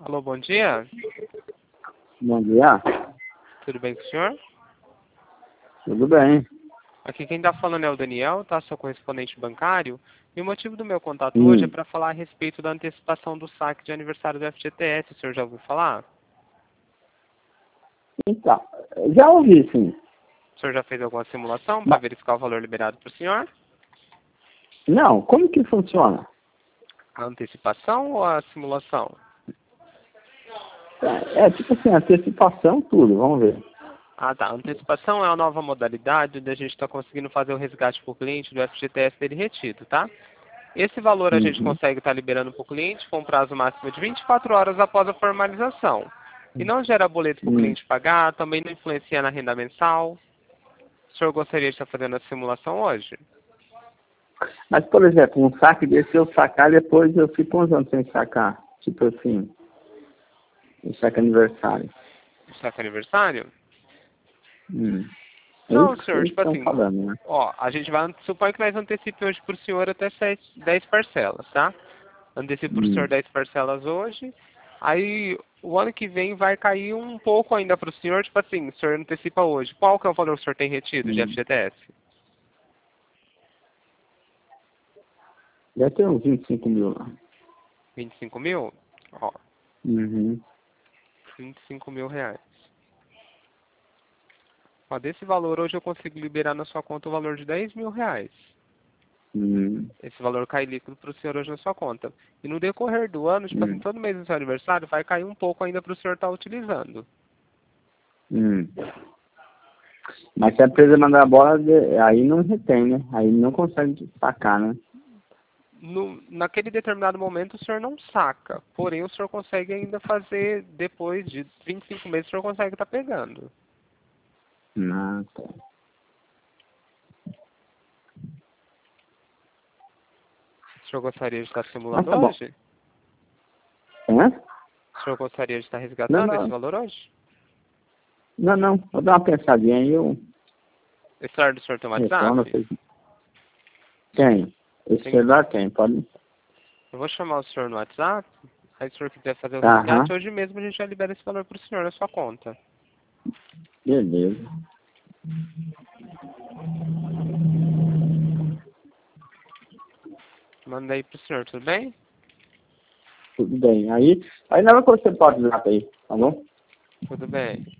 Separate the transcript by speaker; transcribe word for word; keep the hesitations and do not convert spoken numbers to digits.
Speaker 1: Alô, bom dia.
Speaker 2: Bom dia.
Speaker 1: Tudo bem com o senhor?
Speaker 2: Tudo bem.
Speaker 1: Aqui quem está falando é o Daniel, tá? Sou correspondente bancário. E o motivo do meu contato hoje é
Speaker 2: Hum.
Speaker 1: para falar a respeito da antecipação do saque de aniversário do F G T S. O senhor já ouviu falar?
Speaker 2: Então, já ouvi, sim.
Speaker 1: O senhor já fez alguma simulação para
Speaker 2: Mas,
Speaker 1: verificar o valor liberado para o senhor?
Speaker 2: não, como que funciona?
Speaker 1: A antecipação ou a simulação?
Speaker 2: É, é tipo assim, antecipação, tudo, vamos ver.
Speaker 1: Ah, tá. A antecipação é a nova modalidade onde a gente está conseguindo fazer o resgate por cliente do F G T S dele retido, tá? Esse valor a gente
Speaker 2: Uhum.
Speaker 1: consegue estar liberando para o cliente com um prazo máximo de vinte e quatro horas após a formalização. E não gera boleto para o
Speaker 2: Hum.
Speaker 1: cliente pagar, também não influencia na renda mensal. O senhor gostaria de estar fazendo a simulação hoje?
Speaker 2: Mas, por exemplo, um saque desse eu sacar, depois eu fico uns anos sem sacar. Tipo assim, um saque aniversário.
Speaker 1: O saque aniversário?
Speaker 2: Hum. É
Speaker 1: Não,
Speaker 2: isso que
Speaker 1: senhor,
Speaker 2: eles
Speaker 1: tipo
Speaker 2: estão
Speaker 1: assim,
Speaker 2: falando, né?
Speaker 1: ó, a gente vai, supõe que nós antecipe hoje para o senhor até sete, dez parcelas, tá? Antecipo para o senhor
Speaker 2: Hum.
Speaker 1: dez parcelas hoje, aí o ano que vem vai cair um pouco ainda para o senhor, tipo assim, o senhor antecipa hoje. Qual que é o valor que o senhor tem retido de
Speaker 2: Hum.
Speaker 1: F G T S?
Speaker 2: Deve ter uns vinte e cinco mil lá.
Speaker 1: vinte e cinco mil? Ó,
Speaker 2: Uhum.
Speaker 1: vinte e cinco mil reais. Ó, desse valor hoje eu consigo liberar na sua conta o valor de dez mil reais.
Speaker 2: Hum.
Speaker 1: Esse valor cai líquido para o senhor hoje na sua conta. E no decorrer do ano, tipo assim,
Speaker 2: Hum.
Speaker 1: todo mês do seu aniversário, vai cair um pouco ainda para o senhor estar utilizando.
Speaker 2: Hum. Mas se a empresa mandar a bola, de- aí não retém, né? Aí não consegue sacar, né?
Speaker 1: No, naquele determinado momento o senhor não saca. Porém, o senhor consegue ainda fazer, depois de vinte e cinco meses, o senhor consegue estar pegando.
Speaker 2: Ah, tá.
Speaker 1: O senhor gostaria de estar
Speaker 2: Mas
Speaker 1: simulando
Speaker 2: tá bom.
Speaker 1: hoje?
Speaker 2: Hã?
Speaker 1: O senhor gostaria de estar
Speaker 2: Não,
Speaker 1: resgatando esse
Speaker 2: não.
Speaker 1: valor hoje?
Speaker 2: Não, não. Vou dar uma pensadinha aí, eu
Speaker 1: Esse celular do senhor tem
Speaker 2: retorno.
Speaker 1: WhatsApp?
Speaker 2: Vocês... Tem. Esse
Speaker 1: Tem.
Speaker 2: celular tem, pode.
Speaker 1: Eu vou chamar o senhor no WhatsApp. Aí se o senhor quiser fazer o
Speaker 2: Aham.
Speaker 1: resgate, hoje mesmo a gente já libera esse valor para o senhor na sua conta.
Speaker 2: Beleza.
Speaker 1: Manda aí para o senhor, tudo bem?
Speaker 2: Tudo bem. Aí, aí na hora que você pode dar aí, tá bom?
Speaker 1: Tudo bem.